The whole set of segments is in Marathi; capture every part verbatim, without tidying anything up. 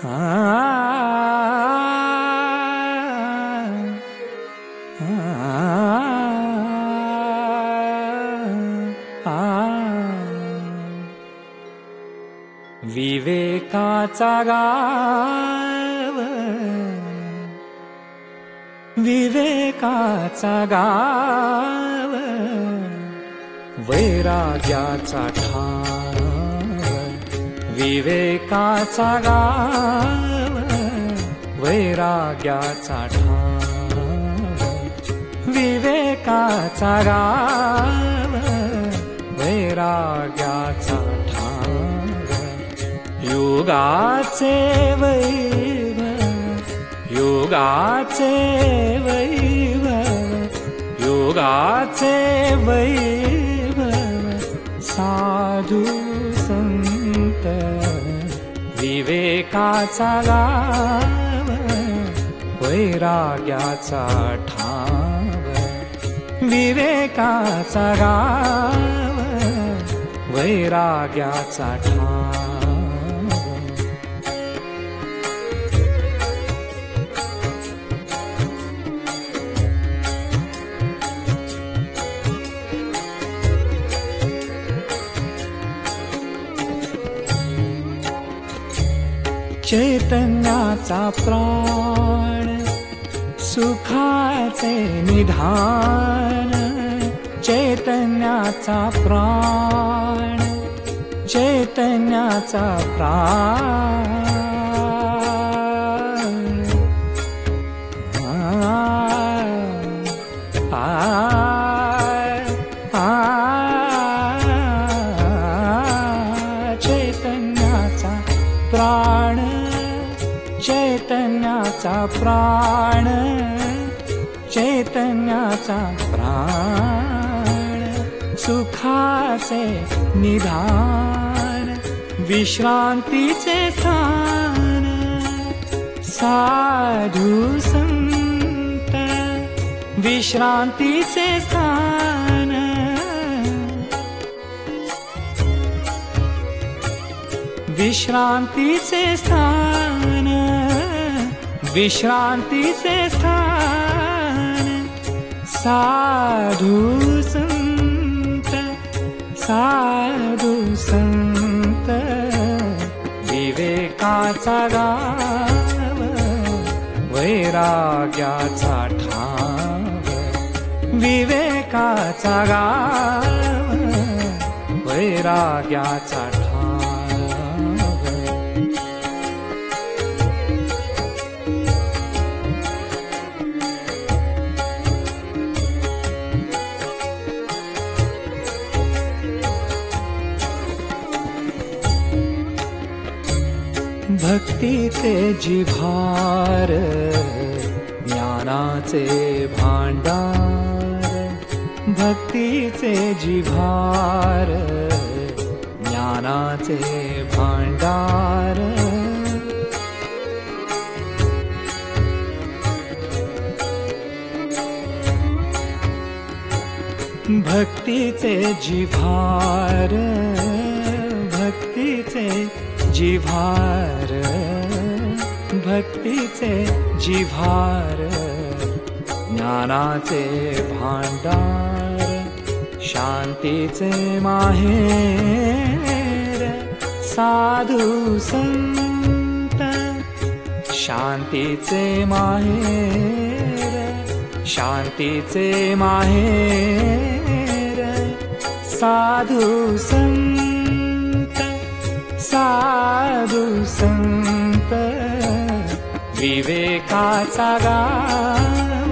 विवेकाचा गाव, विवेकाचा गाव, वैराग्याचा ठाव. विवेकाचा गाव, वैराग्याचा ठाव. विवेकाचा गाव, वैराग्याचा ठाव. योगाचे वैभव, योगाचे वैभव, योगाचे वैभव. साधू संत विवेकाचा गाव, वैराग्याचा ठाव. विवेकाचा गाव, वैराग्याचा ठाव. चैतन्याचा प्राण, सुखाचे निधान. चैतन्याचा प्राण, चैतन्याचा प्राण. आ, आ, आ, चैतन्याचा प्राण, चैतन्याचा प्राण, चैतन्याचा प्राण. सुखाचे निधान, विश्रांतीचे स्थान. साधू संत विश्रांतीचे स्थान. विश्रांतीचे स्थान, विश्रांतीचे स्थान. साधू संत, साधू संत विवेकाचा गाव, वैराग्याचा ठाव. विवेकाचा गाव, वैराग्याचा ठाव. भक्तीचे जिव्हार, ज्ञानाचे भांडार. भक्तीचे जिव्हार, ज्ञानाचे भांडार. भक्तीचे जिव्हार, भक्तीचे जिव्हार. भक्तीचे जिव्हार, ज्ञानाचे भांडार. शांतीचे माहेर, साधू संत. शांतीचे माहेर, शांतीचे माहेर. साधू संत, साधू संत विवेकाचा गाव,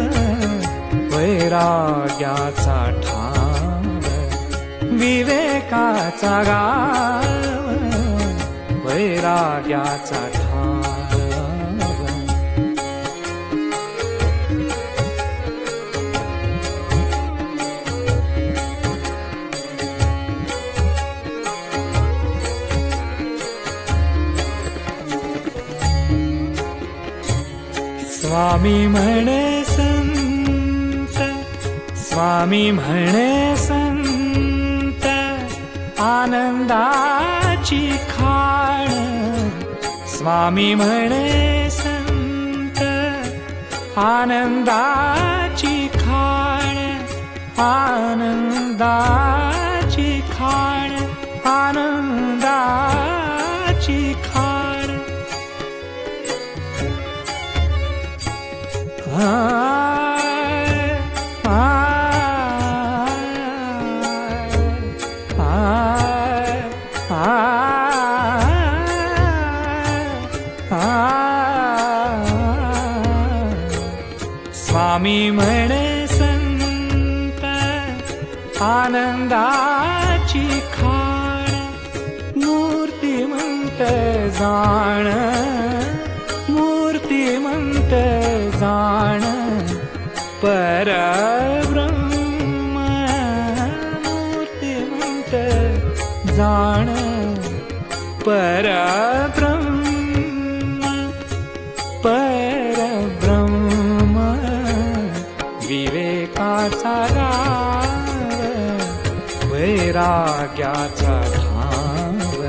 वैराग्याचा ठाव. विवेकाचा गाव, वैराग्याचा ठाव. स्वामी म्हणे संत, स्वामी म्हणे संत. आनंदाची खाण, स्वामी म्हणे संत आनंदाची खाण आनंदाची खाण आनंदाची खाण स्वामी म्हणे संत आनंदाची खाण मूर्तिमंत जाण मूर्तिमंत जाण परब्रह्म मूर्तिमंत जाण परब्रह्म परब्रह्म विवेकाचा गाव वैराग्याचा ठाव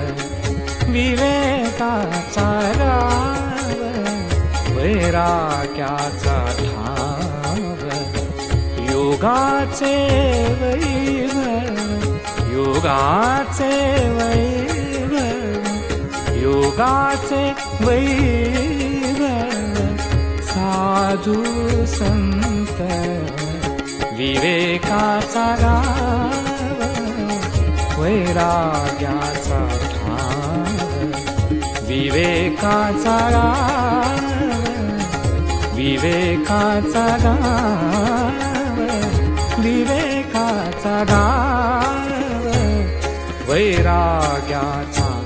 विवेकाचा गाव वैराग्याचा ठाव योगाचे वैभव योगाचे वैभव योगाचे वैभव साधू संत विवेकाचा गाव वैराग्याचा ठाव विवेकाचा गाव विवेकाचा गाव विवेकाचा गाव वैराग्याचा